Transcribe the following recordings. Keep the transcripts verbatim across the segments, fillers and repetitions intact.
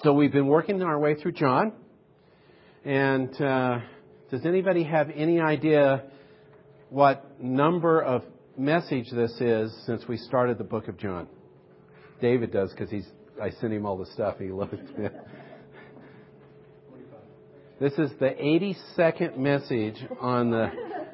So we've been working our way through John. And uh, does anybody have any idea what number of message this is since we started the book of John? David does, because he's I sent him all the stuff. He loves it. This is the eighty-second message on the...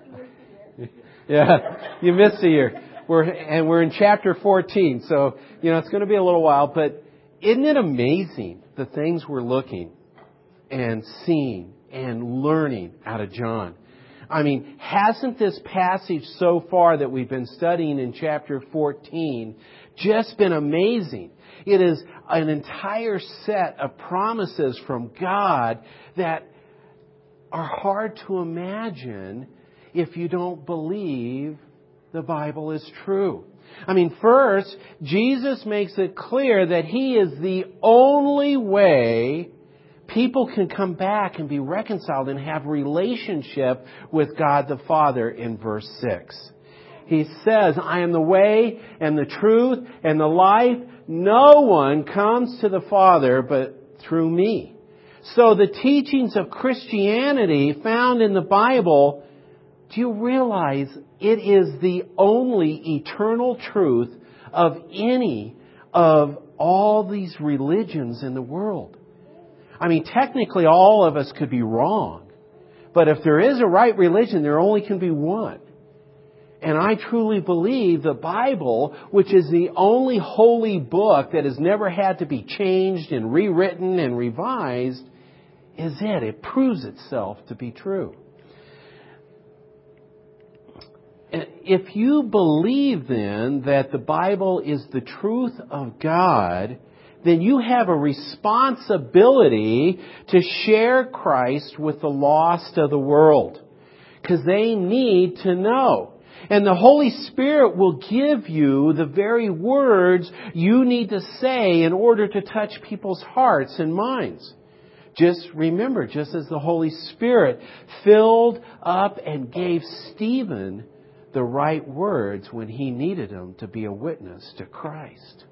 Yeah, you missed a year. We're and we're in chapter fourteen, so you know it's going to be a little while. But isn't it amazing the things we're looking and seeing and learning out of John? I mean, hasn't this passage so far that we've been studying in chapter fourteen just been amazing? It is an entire set of promises from God that are hard to imagine if you don't believe the Bible is true. I mean, first, Jesus makes it clear that He is the only way people can come back and be reconciled and have relationship with God the Father in verse six. He says, I am the way and the truth and the life. No one comes to the Father but through me. So the teachings of Christianity found in the Bible, do you realize it is the only eternal truth of any of all these religions in the world? I mean, technically all of us could be wrong. But if there is a right religion, there only can be one. And I truly believe the Bible, which is the only holy book that has never had to be changed and rewritten and revised, is it. It proves itself to be true. If you believe then that the Bible is the truth of God, then you have a responsibility to share Christ with the lost of the world, because they need to know. And the Holy Spirit will give you the very words you need to say in order to touch people's hearts and minds. Just remember, just as the Holy Spirit filled up and gave Stephen the right words when he needed them to be a witness to Christ.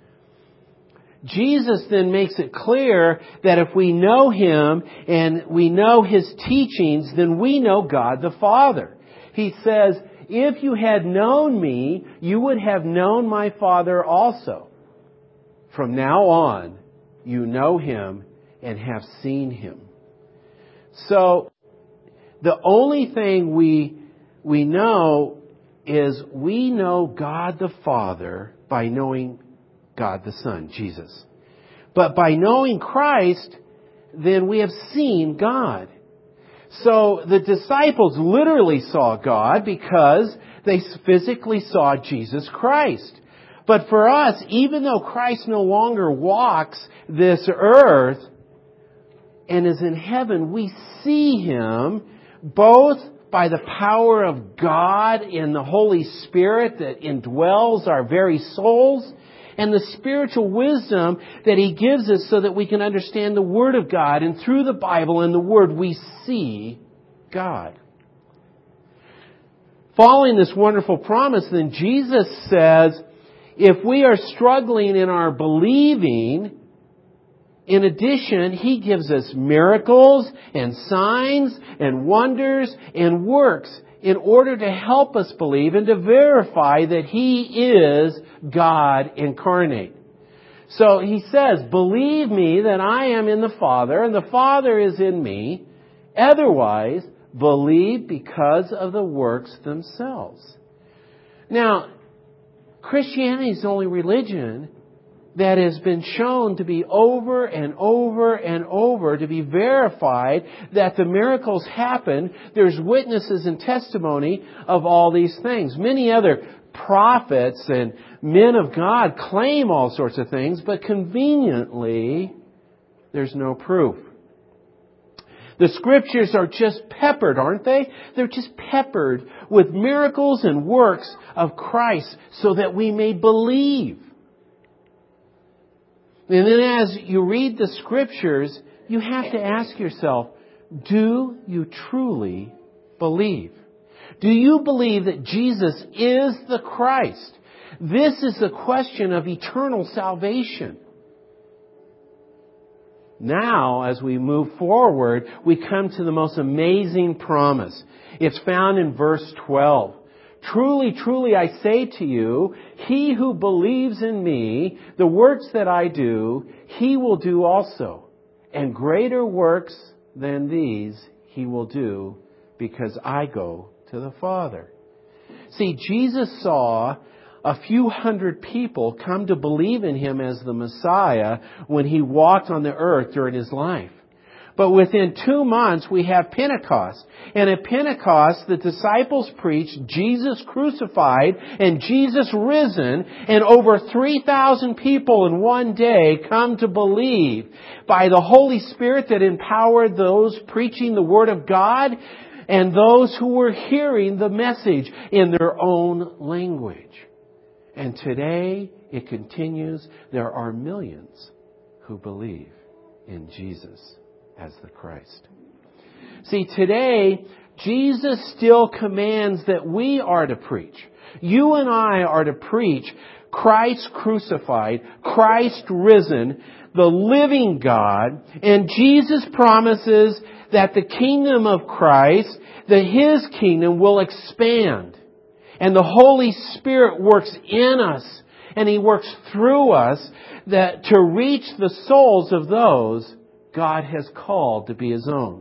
Jesus then makes it clear that if we know Him and we know His teachings, then we know God the Father. He says, if you had known me, you would have known my Father also. From now on, you know Him and have seen Him. So, the only thing we we know is we know God the Father by knowing God the Son, Jesus. But by knowing Christ, then we have seen God. So the disciples literally saw God because they physically saw Jesus Christ. But for us, even though Christ no longer walks this earth and is in heaven, we see Him both by the power of God in the Holy Spirit that indwells our very souls, and the spiritual wisdom that He gives us so that we can understand the Word of God. And through the Bible and the Word, we see God. Following this wonderful promise, then Jesus says, if we are struggling in our believing, in addition, He gives us miracles and signs and wonders and works in order to help us believe and to verify that He is God incarnate. So He says, believe me that I am in the Father and the Father is in me. Otherwise, believe because of the works themselves. Now, Christianity is the only religion that has been shown to be over and over and over to be verified that the miracles happen. There's witnesses and testimony of all these things. Many other prophets and men of God claim all sorts of things, but conveniently, there's no proof. The Scriptures are just peppered, aren't they? They're just peppered with miracles and works of Christ so that we may believe. And then as you read the Scriptures, you have to ask yourself, do you truly believe? Do you believe that Jesus is the Christ? This is the question of eternal salvation. Now, as we move forward, we come to the most amazing promise. It's found in verse twelve. Truly, truly, I say to you, he who believes in me, the works that I do, he will do also. And greater works than these he will do, because I go to the Father. See, Jesus saw a few hundred people come to believe in Him as the Messiah when He walked on the earth during His life. But within two months, we have Pentecost. And at Pentecost, the disciples preached Jesus crucified and Jesus risen. And over three thousand people in one day come to believe by the Holy Spirit that empowered those preaching the Word of God and those who were hearing the message in their own language. And today, it continues. There are millions who believe in Jesus as the Christ. See, today, Jesus still commands that we are to preach. You and I are to preach Christ crucified, Christ risen, the living God. And Jesus promises that the kingdom of Christ, that His kingdom will expand. And the Holy Spirit works in us and He works through us that to reach the souls of those God has called to be His own.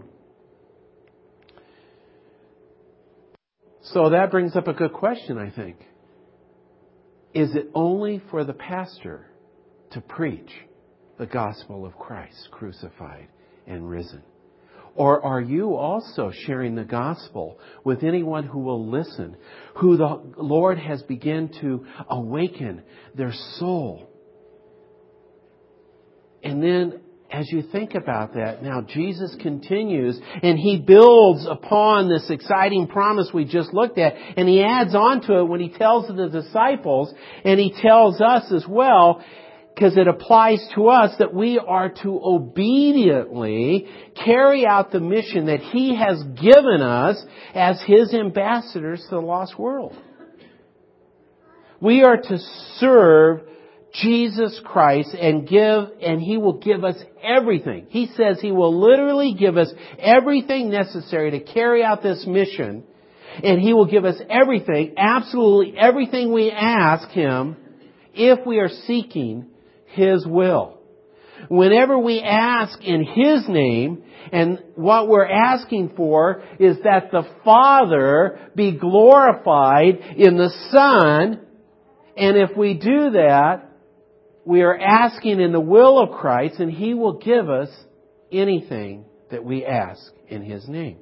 So that brings up a good question, I think. Is it only for the pastor to preach the gospel of Christ crucified and risen? Or are you also sharing the gospel with anyone who will listen, who the Lord has begun to awaken their soul? And then as you think about that, now Jesus continues and He builds upon this exciting promise we just looked at, and He adds on to it when He tells the disciples, and He tells us as well, because it applies to us, that we are to obediently carry out the mission that He has given us as His ambassadors to the lost world. We are to serve Jesus Christ and give, and He will give us everything. He says He will literally give us everything necessary to carry out this mission, and He will give us everything, absolutely everything we ask Him, if we are seeking His will. Whenever we ask in His name, and what we're asking for is that the Father be glorified in the Son, and if we do that, we are asking in the will of Christ, and He will give us anything that we ask in His name.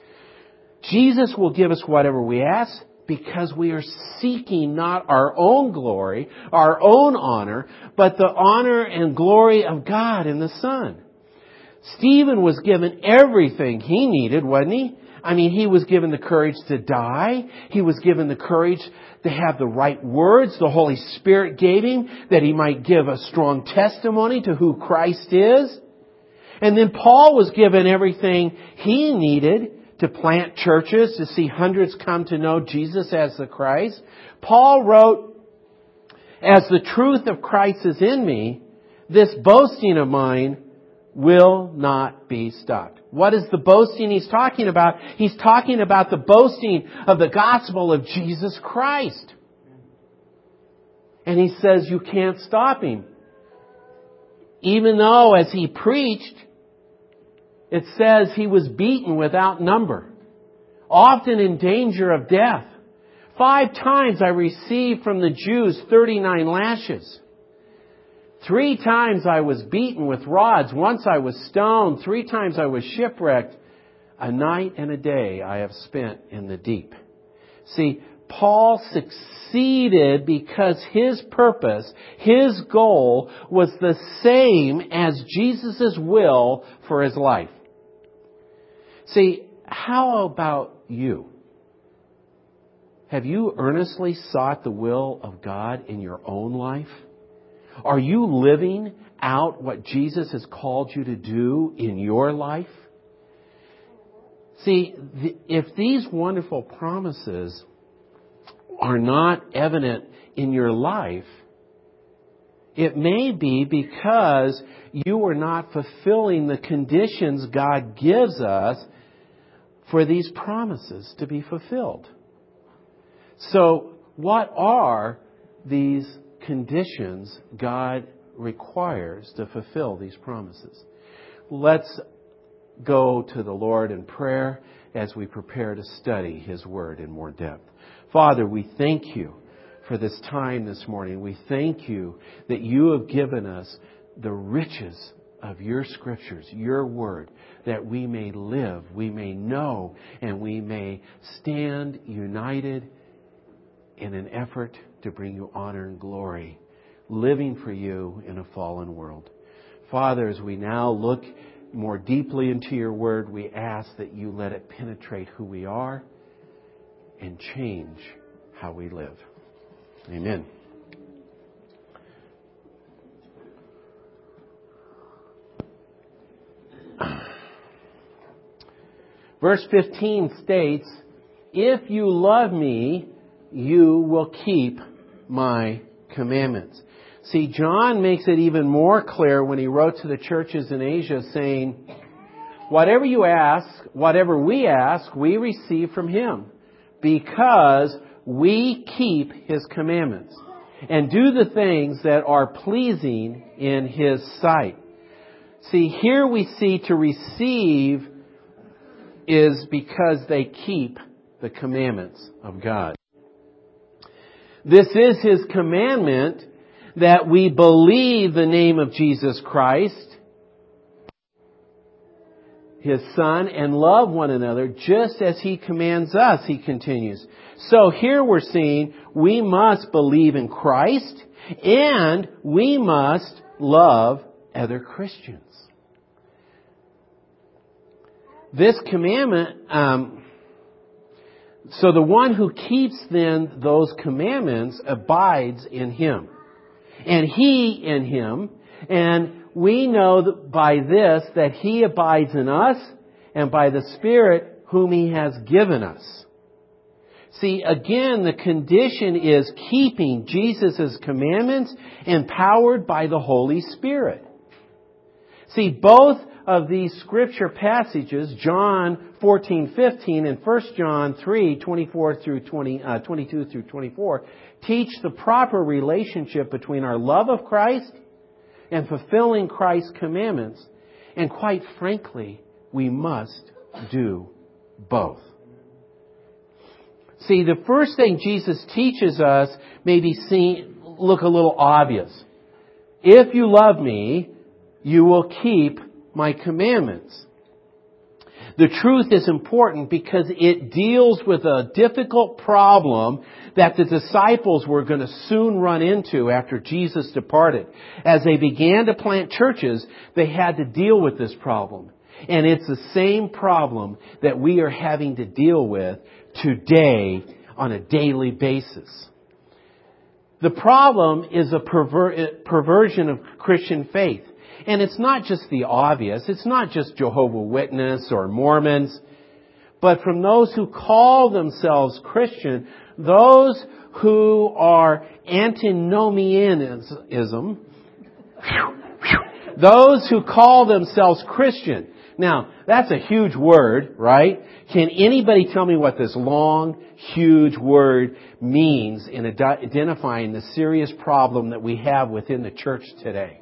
Jesus will give us whatever we ask, because we are seeking not our own glory, our own honor, but the honor and glory of God and the Son. Stephen was given everything he needed, wasn't he? I mean, he was given the courage to die. He was given the courage to have the right words. The Holy Spirit gave him that he might give a strong testimony to who Christ is. And then Paul was given everything he needed to plant churches, to see hundreds come to know Jesus as the Christ. Paul wrote, "As the truth of Christ is in me, this boasting of mine will not be stopped." What is the boasting he's talking about? He's talking about the boasting of the gospel of Jesus Christ. And he says you can't stop him. Even though as he preached, it says he was beaten without number, often in danger of death. Five times I received from the Jews thirty-nine lashes. Three times I was beaten with rods. Once I was stoned. Three times I was shipwrecked. A night and a day I have spent in the deep. See, Paul succeeded because his purpose, his goal was the same as Jesus' will for his life. See, how about you? Have you earnestly sought the will of God in your own life? Are you living out what Jesus has called you to do in your life? See, if these wonderful promises are not evident in your life, It may be because you are not fulfilling the conditions God gives us for these promises to be fulfilled. So, what are these conditions God requires to fulfill these promises? Let's go to the Lord in prayer as we prepare to study His Word in more depth. Father, we thank You for this time this morning. We thank You that You have given us the riches of Your Scriptures, Your Word, that we may live, we may know, and we may stand united in an effort to bring You honor and glory, living for You in a fallen world. Father, as we now look more deeply into Your Word, we ask that You let it penetrate who we are and change how we live. Amen. Verse fifteen states, "If you love Me, you will keep My commandments." See, John makes it even more clear when he wrote to the churches in Asia saying, whatever you ask, whatever we ask, we receive from Him because we keep His commandments and do the things that are pleasing in His sight. See, here we see to receive is because they keep the commandments of God. This is His commandment that we believe the name of Jesus Christ, His Son, and love one another just as He commands us, He continues. So here we're seeing we must believe in Christ and we must love other Christians. This commandment, um, so the one who keeps then those commandments abides in Him, and He in Him, and we know that by this that He abides in us and by the Spirit whom He has given us. See, again, the condition is keeping Jesus' commandments empowered by the Holy Spirit. See, both of these scripture passages, John fourteen fifteen and First John three twenty-four through twenty, uh, twenty-two through twenty-four, teach the proper relationship between our love of Christ and fulfilling Christ's commandments. And quite frankly, we must do both. See, the first thing Jesus teaches us may be seen, look a little obvious. If you love Me, you will keep My commandments. The truth is important because it deals with a difficult problem that the disciples were going to soon run into after Jesus departed. As they began to plant churches, they had to deal with this problem. And it's the same problem that we are having to deal with today on a daily basis. The problem is a perver- perversion of Christian faith. And it's not just the obvious. It's not just Jehovah's Witnesses or Mormons. But from those who call themselves Christian, those who are antinomianism, those who call themselves Christian. Now, that's a huge word, right? Can anybody tell me what this long, huge word means in identifying the serious problem that we have within the church today?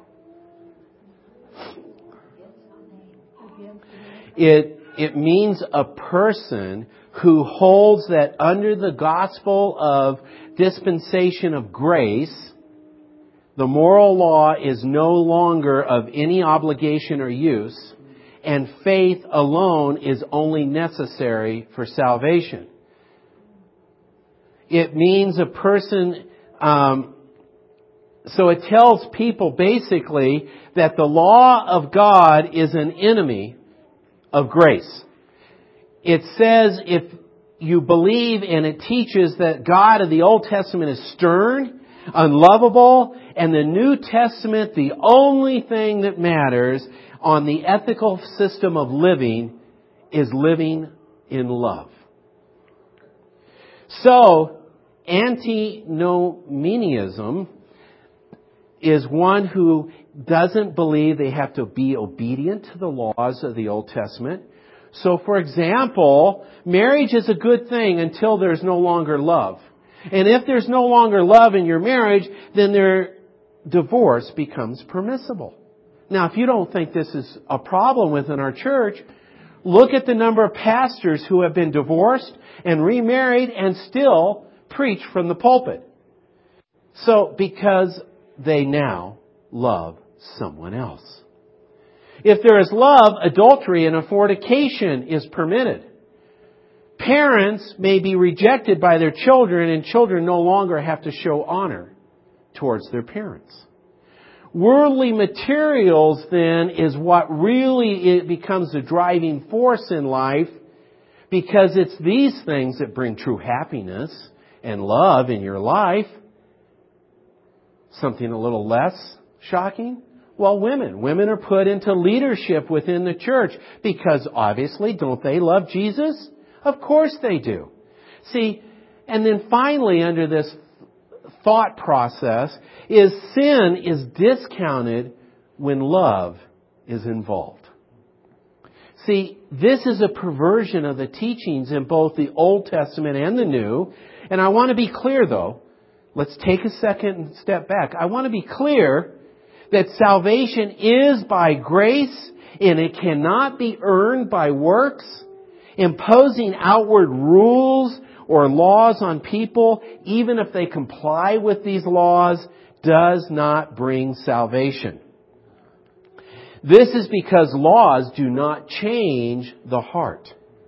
It, it means a person who holds that under the gospel of dispensation of grace, the moral law is no longer of any obligation or use, and faith alone is only necessary for salvation. It means a person, um, so it tells people basically that the law of God is an enemy of grace. It says if you believe, and it teaches that God of the Old Testament is stern, unlovable, and the New Testament, the only thing that matters on the ethical system of living is living in love. So, antinomianism is one who doesn't believe they have to be obedient to the laws of the Old Testament. So, for example, marriage is a good thing until there's no longer love. And if there's no longer love in your marriage, then their divorce becomes permissible. Now, if you don't think this is a problem within our church, look at the number of pastors who have been divorced and remarried and still preach from the pulpit. So, because they now love someone else. If there is love, adultery and fornication is permitted. Parents may be rejected by their children, and children no longer have to show honor towards their parents. Worldly materials, then, is what really it becomes the driving force in life, because it's these things that bring true happiness and love in your life. Something a little less shocking? Well, women. Women are put into leadership within the church because obviously, don't they love Jesus? Of course they do. See, and then finally under this thought process is sin is discounted when love is involved. See, this is a perversion of the teachings in both the Old Testament and the New. And I want to be clear though. Let's take a second and step back. I want to be clear that salvation is by grace and it cannot be earned by works. Imposing outward rules or laws on people, even if they comply with these laws, does not bring salvation. This is because laws do not change the heart.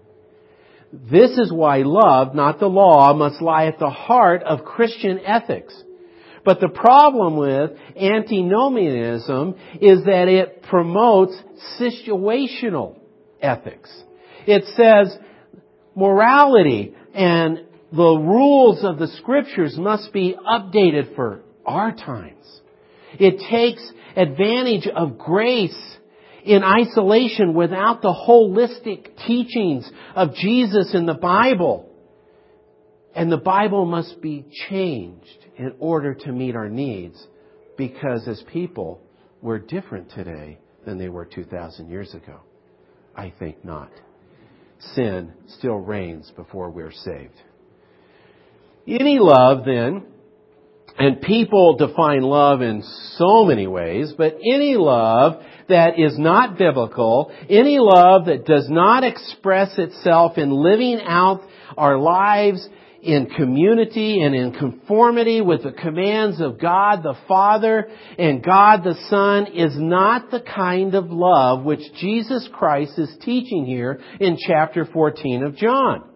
This is why love, not the law, must lie at the heart of Christian ethics. But the problem with antinomianism is that it promotes situational ethics. It says morality and the rules of the Scriptures must be updated for our times. It takes advantage of grace in isolation without the holistic teachings of Jesus in the Bible. And the Bible must be changed in order to meet our needs, because as people, we're different today than they were two thousand years ago. I think not. Sin still reigns before we're saved. Any love, then, and people define love in so many ways, but any love that is not biblical, any love that does not express itself in living out our lives in community and in conformity with the commands of God the Father and God the Son is not the kind of love which Jesus Christ is teaching here in chapter fourteen of John.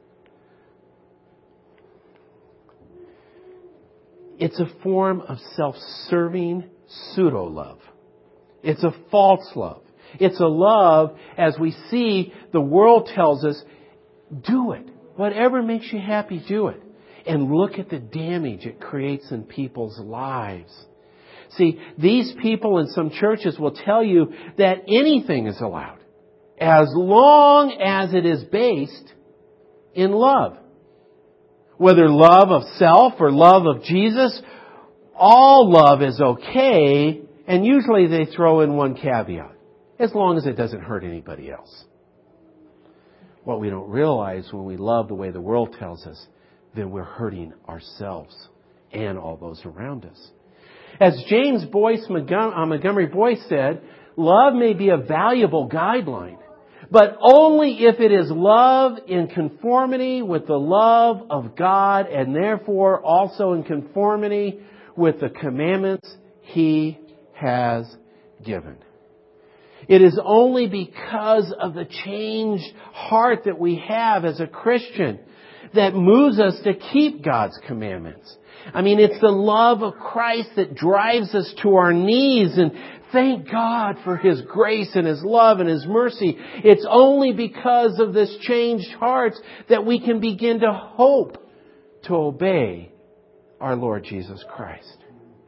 It's a form of self-serving pseudo-love. It's a false love. It's a love, as we see, the world tells us, do it. Whatever makes you happy, do it. And look at the damage it creates in people's lives. See, these people in some churches will tell you that anything is allowed, as long as it is based in love. Whether love of self or love of Jesus, all love is okay, and usually they throw in one caveat, as long as it doesn't hurt anybody else. What we don't realize when we love the way the world tells us, then we're hurting ourselves and all those around us. As James Boyce, Montgomery Boyce said, love may be a valuable guideline, but only if it is love in conformity with the love of God and therefore also in conformity with the commandments He has given. It is only because of the changed heart that we have as a Christian that moves us to keep God's commandments. I mean, it's the love of Christ that drives us to our knees, and thank God for His grace and His love and His mercy. It's only because of this changed heart that we can begin to hope to obey our Lord Jesus Christ.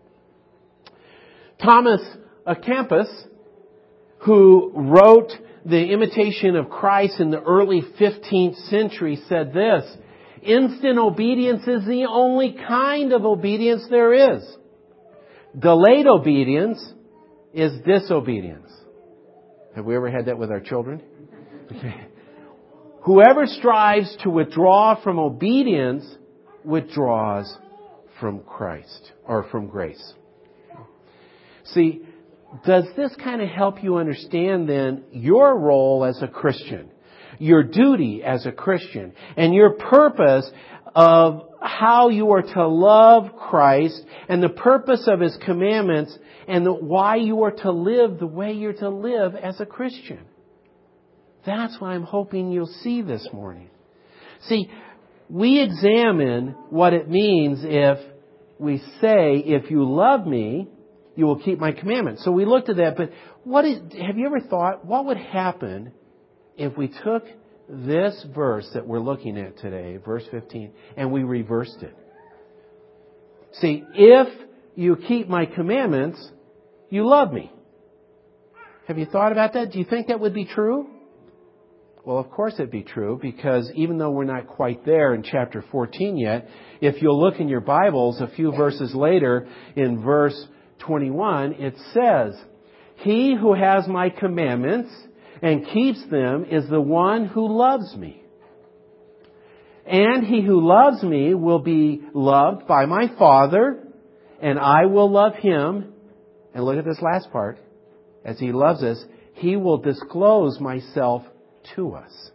Thomas à Kempis, who wrote The Imitation of Christ in the early fifteenth century, said this: instant obedience is the only kind of obedience there is. Delayed obedience is disobedience. Have we ever had that with our children? Okay. Whoever strives to withdraw from obedience withdraws from Christ or from grace. See, does this kind of help you understand then your role as a Christian, your duty as a Christian, and your purpose of how you are to love Christ and the purpose of His commandments and the, why you are to live the way you're to live as a Christian? That's what I'm hoping you'll see this morning. See, we examine what it means if we say, if you love me, you will keep my commandments. So we looked at that, but what is, have you ever thought, what would happen if we took this verse that we're looking at today, verse fifteen, and we reversed it? See, if you keep my commandments, you love me. Have you thought about that? Do you think that would be true? Well, of course it'd be true, because even though we're not quite there in chapter fourteen yet, if you'll look in your Bibles a few verses later in verse twenty-one, it says, "He who has my commandments and keeps them is the one who loves me. And he who loves me will be loved by my Father, and I will love him." And look at this last part. As he loves us, he will disclose myself to us.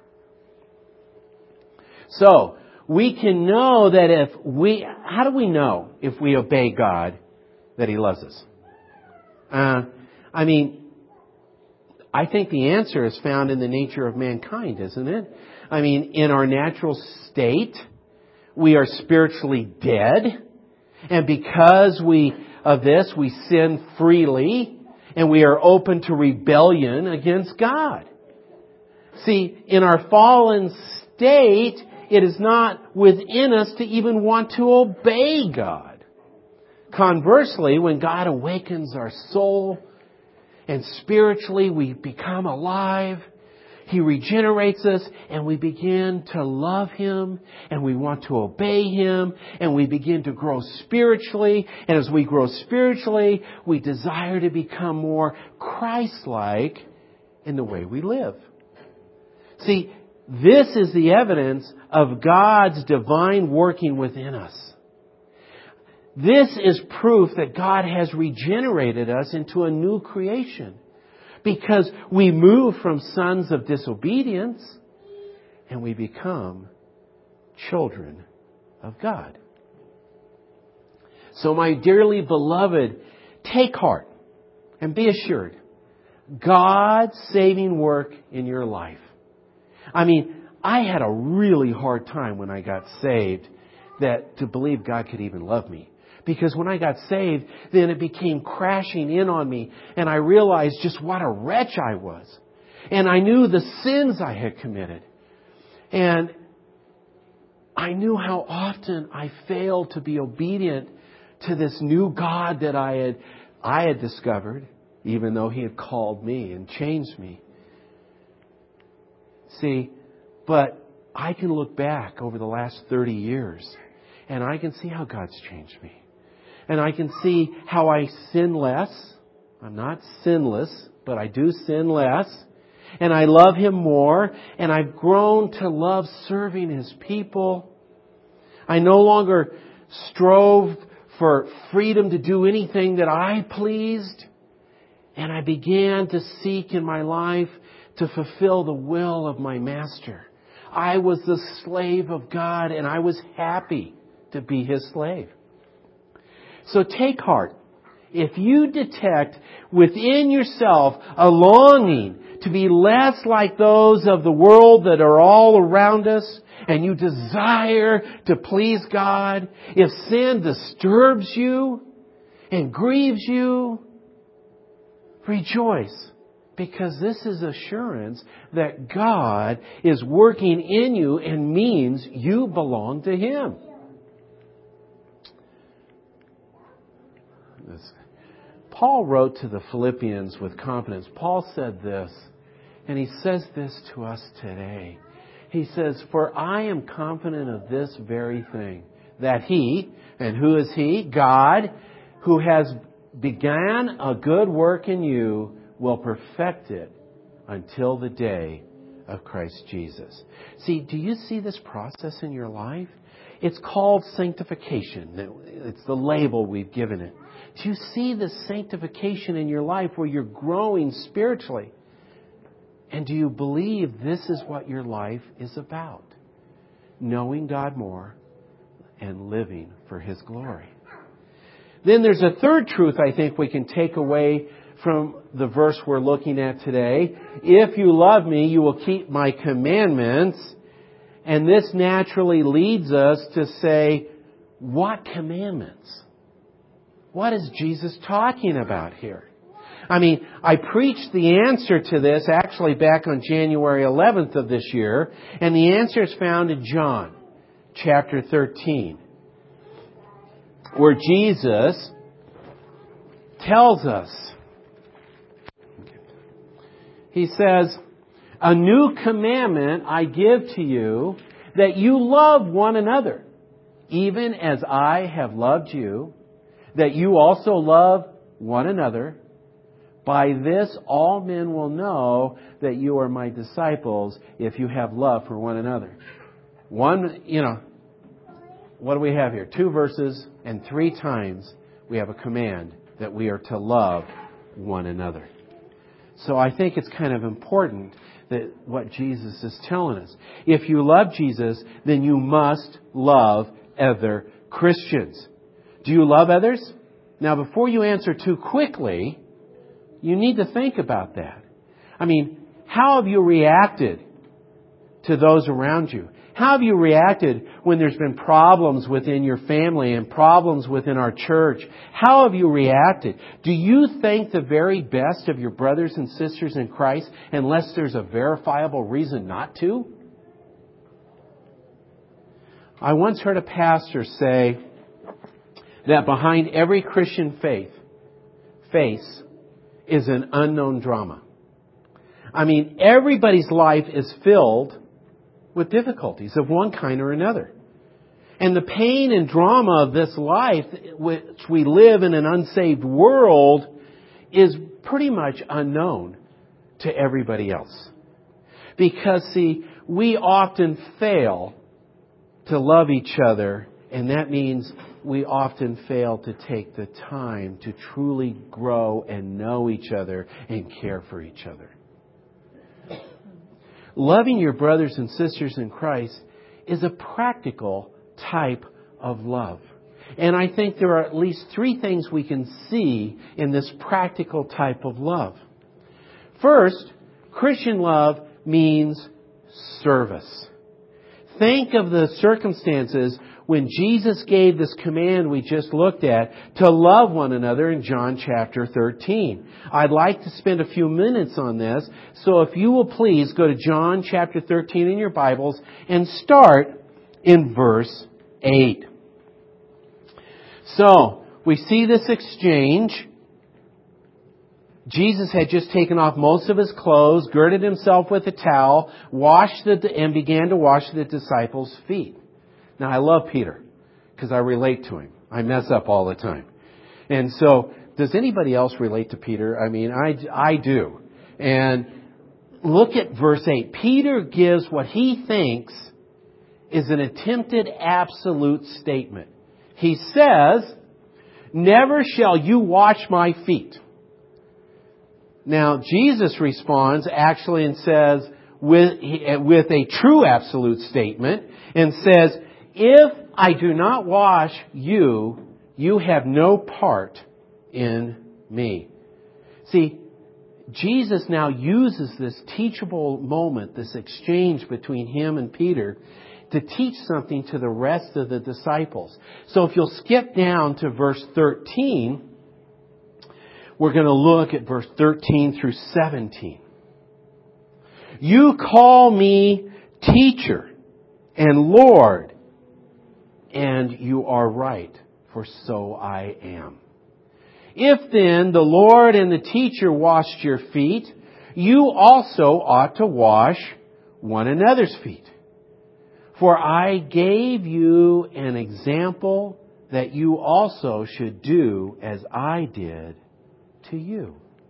So, we can know that if we, how do we know if we obey God that He loves us? Uh, I mean, I think the answer is found in the nature of mankind, isn't it? I mean, in our natural state, we are spiritually dead. And because we, of this, we sin freely, and we are open to rebellion against God. See, in our fallen state, it is not within us to even want to obey God. Conversely, when God awakens our soul and spiritually we become alive, He regenerates us and we begin to love Him and we want to obey Him and we begin to grow spiritually. And as we grow spiritually, we desire to become more Christ-like in the way we live. See, this is the evidence of God's divine working within us. This is proof that God has regenerated us into a new creation, because we move from sons of disobedience and we become children of God. So my dearly beloved, take heart and be assured, God's saving work in your life. I mean, I had a really hard time when I got saved that to believe God could even love me. Because when I got saved, then it became crashing in on me. And I realized just what a wretch I was. And I knew the sins I had committed. And I knew how often I failed to be obedient to this new God that I had, I had discovered, even though He had called me and changed me. See, but I can look back over the last thirty years and I can see how God's changed me. And I can see how I sin less. I'm not sinless, but I do sin less. And I love Him more. And I've grown to love serving His people. I no longer strove for freedom to do anything that I pleased. And I began to seek in my life to fulfill the will of my Master. I was the slave of God and I was happy to be His slave. So take heart. If you detect within yourself a longing to be less like those of the world that are all around us, and you desire to please God, if sin disturbs you and grieves you, rejoice. Because this is assurance that God is working in you and means you belong to Him. Paul wrote to the Philippians with confidence. Paul said this, and he says this to us today. He says, "For I am confident of this very thing, that He," and who is He? God, who has began a good work in you will perfect it until the day of Christ Jesus. See, do you see this process in your life? It's called sanctification. It's the label we've given it. Do you see the sanctification in your life where you're growing spiritually? And do you believe this is what your life is about? Knowing God more and living for His glory. Then there's a third truth I think we can take away from the verse we're looking at today. If you love me, you will keep my commandments. And this naturally leads us to say, what commandments? What is Jesus talking about here? I mean, I preached the answer to this actually back on January eleventh of this year. And the answer is found in John chapter thirteen, where Jesus tells us, He says, a new commandment I give to you, that you love one another, even as I have loved you, that you also love one another. By this all men will know that you are my disciples, if you have love for one another. One, you know, what do we have here? Two verses, and three times we have a command that we are to love one another. So I think it's kind of important that what Jesus is telling us. If you love Jesus, then you must love other Christians. Do you love others? Now, before you answer too quickly, you need to think about that. I mean, how have you reacted to those around you? How have you reacted when there's been problems within your family and problems within our church? How have you reacted? Do you think the very best of your brothers and sisters in Christ unless there's a verifiable reason not to? I once heard a pastor say that behind every Christian faith, face is an unknown drama. I mean, everybody's life is filled with difficulties of one kind or another. And the pain and drama of this life, which we live in an unsaved world, is pretty much unknown to everybody else. Because, see, we often fail to love each other, and that means we often fail to take the time to truly grow and know each other and care for each other. Loving your brothers and sisters in Christ is a practical type of love. And I think there are at least three things we can see in this practical type of love. First, Christian love means service. Think of the circumstances when Jesus gave this command we just looked at to love one another in John chapter thirteen. I'd like to spend a few minutes on this, so if you will please go to John chapter thirteen in your Bibles and start in verse eight. So, we see this exchange. Jesus had just taken off most of His clothes, girded Himself with a towel, washed the, and began to wash the disciples' feet. Now, I love Peter because I relate to him. I mess up all the time. And so, does anybody else relate to Peter? I mean, I, I do. And look at verse eight. Peter gives what he thinks is an attempted absolute statement. He says, "Never shall you wash my feet." Now, Jesus responds actually and says, with, with a true absolute statement, and says, "If I do not wash you, you have no part in me." See, Jesus now uses this teachable moment, this exchange between Him and Peter, to teach something to the rest of the disciples. So if you'll skip down to verse thirteen, we're going to look at verse thirteen through seventeen. "You call me teacher and Lord, and you are right, for so I am. If then the Lord and the teacher washed your feet, you also ought to wash one another's feet. For I gave you an example that you also should do as I did to you.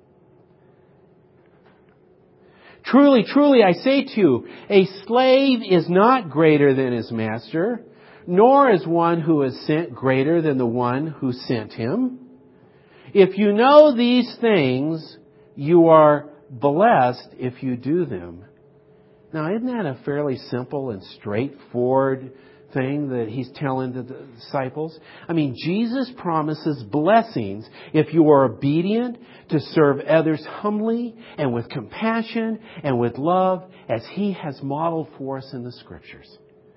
Truly, truly, I say to you, a slave is not greater than his master, nor is one who is sent greater than the one who sent him. If you know these things, you are blessed if you do them. Now, isn't that a fairly simple and straightforward thing that He's telling the disciples? I mean, Jesus promises blessings if you are obedient to serve others humbly and with compassion and with love as He has modeled for us in the Scriptures.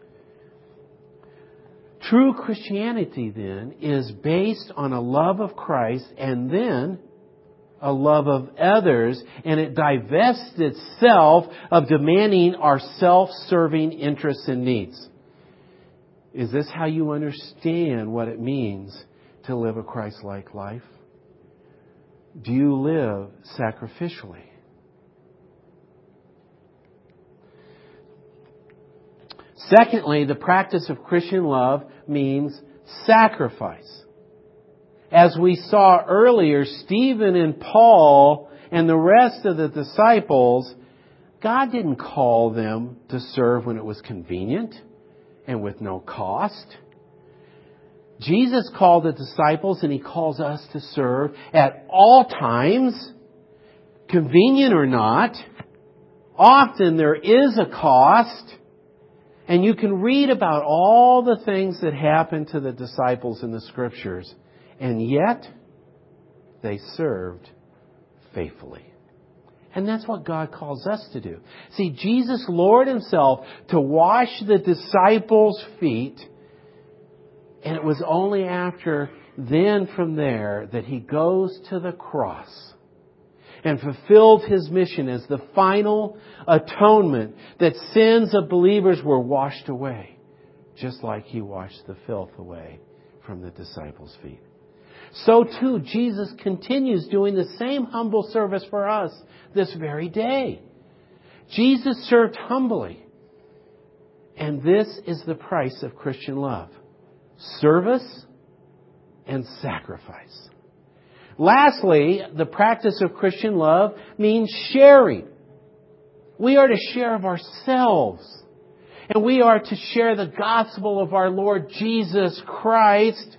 True Christianity, then, is based on a love of Christ and then a love of others, and it divests itself of demanding our self-serving interests and needs. Is this how you understand what it means to live a Christ-like life? Do you live sacrificially? Secondly, the practice of Christian love means sacrifice. As we saw earlier, Stephen and Paul and the rest of the disciples, God didn't call them to serve when it was convenient and with no cost. Jesus called the disciples, and He calls us to serve at all times, convenient or not. Often there is a cost. And you can read about all the things that happened to the disciples in the Scriptures. And yet, they served faithfully. And that's what God calls us to do. See, Jesus lowered Himself to wash the disciples' feet. And it was only after then from there that He goes to the cross and fulfilled His mission as the final atonement, that sins of believers were washed away, just like He washed the filth away from the disciples' feet. So too, Jesus continues doing the same humble service for us this very day. Jesus served humbly. And this is the price of Christian love: service and sacrifice. Lastly, the practice of Christian love means sharing. We are to share of ourselves. And we are to share the gospel of our Lord Jesus Christ.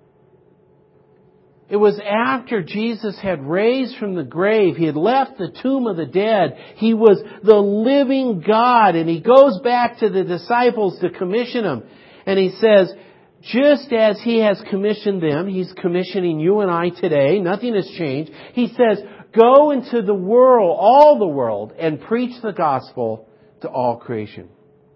It was after Jesus had raised from the grave. He had left the tomb of the dead. He was the living God. And He goes back to the disciples to commission them. And He says, just as He has commissioned them, He's commissioning you and I today. Nothing has changed. He says, go into the world, all the world, and preach the gospel to all creation.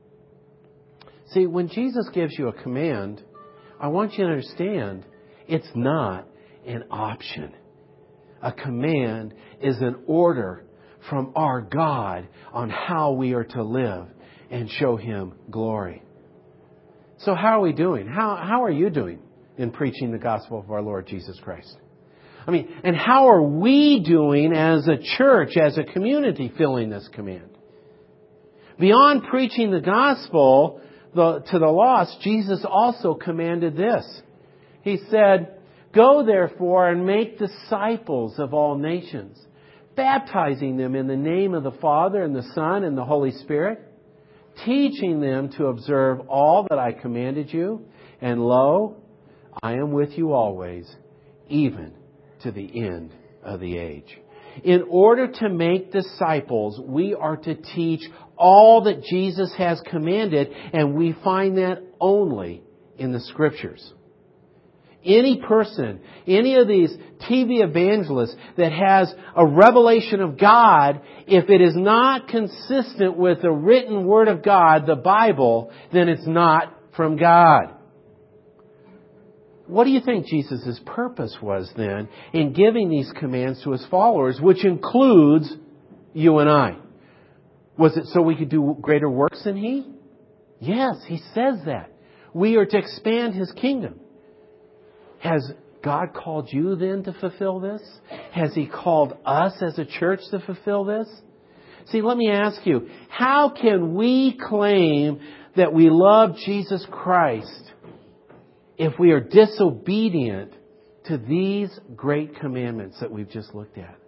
See, when Jesus gives you a command, I want you to understand, it's not an option. A command is an order from our God on how we are to live and show Him glory. So how are we doing? How, how are you doing in preaching the gospel of our Lord Jesus Christ? I mean, and how are we doing as a church, as a community, filling this command? Beyond preaching the gospel the, to the lost, Jesus also commanded this. He said, go therefore and make disciples of all nations, baptizing them in the name of the Father and the Son and the Holy Spirit, teaching them to observe all that I commanded you. And lo, I am with you always, even to the end of the age. In order to make disciples, we are to teach all that Jesus has commanded, and we find that only in the Scriptures. Any person, any of these T V evangelists that has a revelation of God, if it is not consistent with the written Word of God, the Bible, then it's not from God. What do you think Jesus' purpose was then in giving these commands to His followers, which includes you and I? Was it so we could do greater works than He? Yes, He says that. We are to expand His kingdom. Has God called you then to fulfill this? Has He called us as a church to fulfill this? See, let me ask you, how can we claim that we love Jesus Christ if we are disobedient to these great commandments that we've just looked at.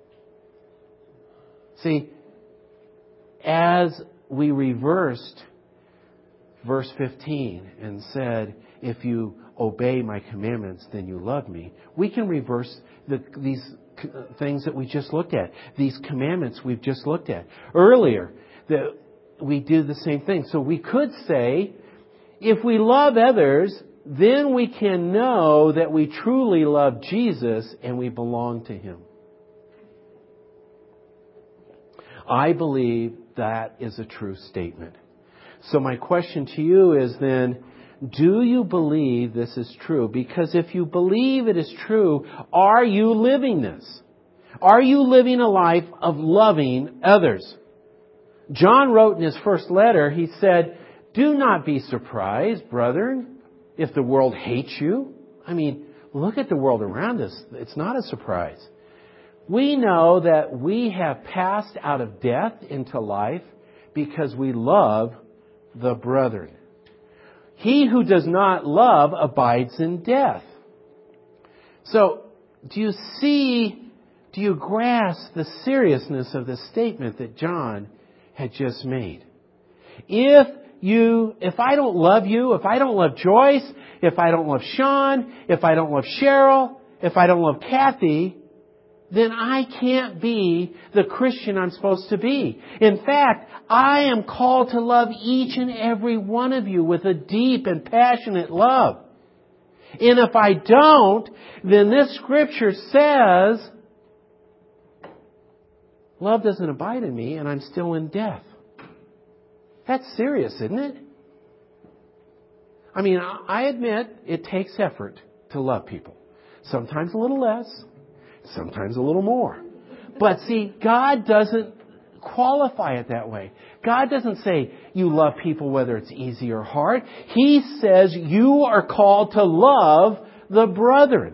See, as we reversed verse fifteen and said, if you obey my commandments, then you love me, we can reverse the, these things that we just looked at, these commandments we've just looked at. Earlier, that we did the same thing. So we could say, if we love others, then we can know that we truly love Jesus and we belong to Him. I believe that is a true statement. So my question to you is then, do you believe this is true? Because if you believe it is true, are you living this? Are you living a life of loving others? John wrote in his first letter, he said, do not be surprised, brethren, if the world hates you. I mean, look at the world around us. It's not a surprise. We know that we have passed out of death into life because we love the brethren. He who does not love abides in death. So, do you see, do you grasp the seriousness of the statement that John had just made? If you, if I don't love you, if I don't love Joyce, if I don't love Sean, if I don't love Cheryl, if I don't love Kathy, then I can't be the Christian I'm supposed to be. In fact, I am called to love each and every one of you with a deep and passionate love. And if I don't, then this scripture says, love doesn't abide in me and I'm still in death. That's serious, isn't it? I mean, I admit it takes effort to love people. Sometimes a little less. Sometimes a little more. But see, God doesn't qualify it that way. God doesn't say you love people whether it's easy or hard. He says you are called to love the brethren.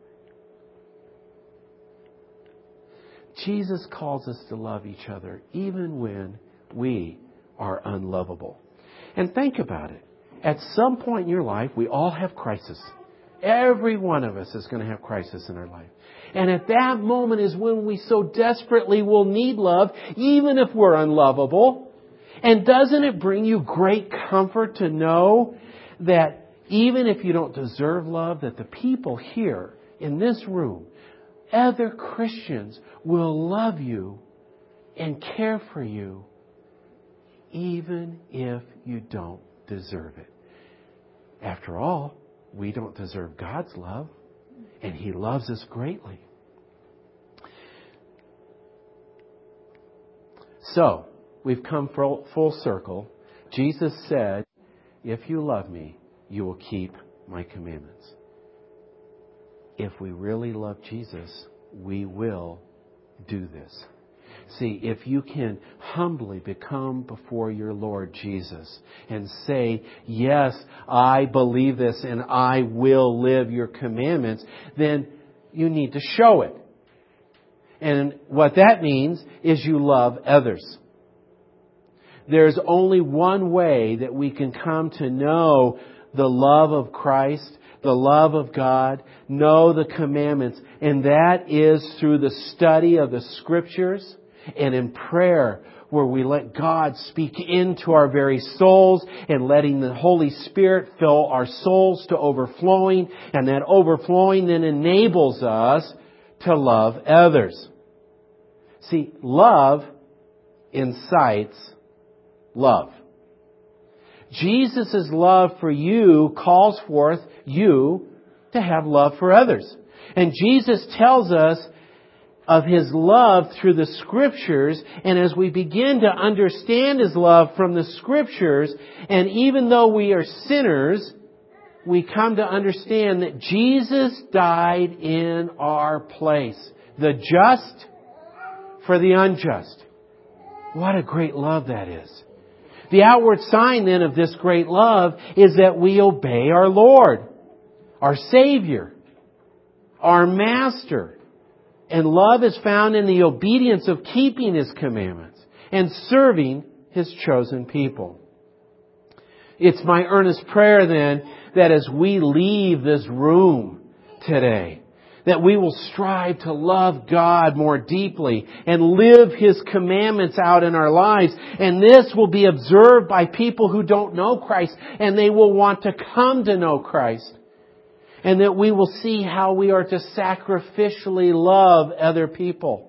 Jesus calls us to love each other even when we are unlovable. And think about it. At some point in your life, we all have crisis. Every one of us is going to have crisis in our life. And at that moment is when we so desperately will need love, even if we're unlovable. And doesn't it bring you great comfort to know that even if you don't deserve love, that the people here in this room, other Christians, will love you and care for you, even if you don't deserve it. After all, we don't deserve God's love, and He loves us greatly. So, we've come full circle. Jesus said, if you love me, you will keep my commandments. If we really love Jesus, we will do this. See, if you can humbly become before your Lord Jesus and say, yes, I believe this and I will live your commandments, then you need to show it. And what that means is you love others. There's only one way that we can come to know the love of Christ, the love of God, know the commandments, and that is through the study of the Scriptures and in prayer, where we let God speak into our very souls and letting the Holy Spirit fill our souls to overflowing, and that overflowing then enables us to love others. See, love incites love. Jesus' love for you calls forth you to have love for others. And Jesus tells us of His love through the Scriptures, and as we begin to understand His love from the Scriptures, and even though we are sinners, we come to understand that Jesus died in our place. The just for the unjust. What a great love that is. The outward sign then of this great love is that we obey our Lord, our Savior, our Master. And love is found in the obedience of keeping His commandments and serving His chosen people. It's my earnest prayer then that as we leave this room today, that we will strive to love God more deeply and live His commandments out in our lives. And this will be observed by people who don't know Christ, and they will want to come to know Christ. And that we will see how we are to sacrificially love other people.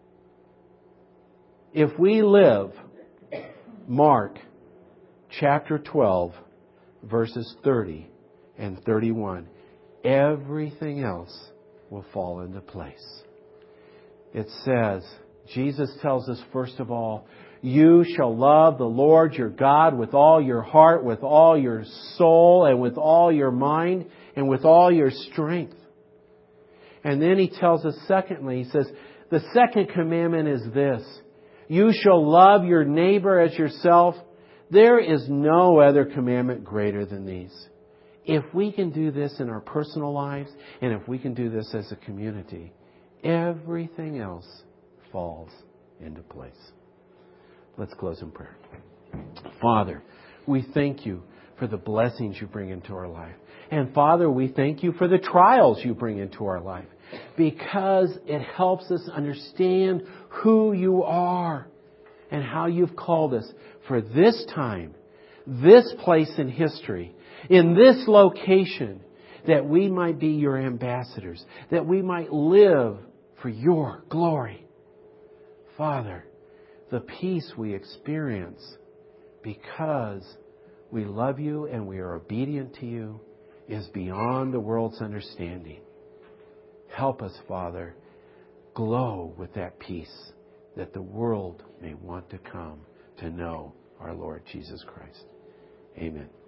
If we live Mark chapter twelve, verses thirty and thirty-one, everything else will fall into place. It says, Jesus tells us first of all, you shall love the Lord your God with all your heart, with all your soul, and with all your mind, and with all your strength. And then He tells us secondly, He says, the second commandment is this, you shall love your neighbor as yourself. There is no other commandment greater than these. If we can do this in our personal lives, and if we can do this as a community, everything else falls into place. Let's close in prayer. Father, we thank You for the blessings You bring into our life. And Father, we thank You for the trials You bring into our life, because it helps us understand who You are and how You've called us for this time, this place in history, in this location, that we might be Your ambassadors, that we might live for Your glory. Father, the peace we experience because we love You and we are obedient to You is beyond the world's understanding. Help us, Father, glow with that peace, that the world may want to come to know our Lord Jesus Christ. Amen.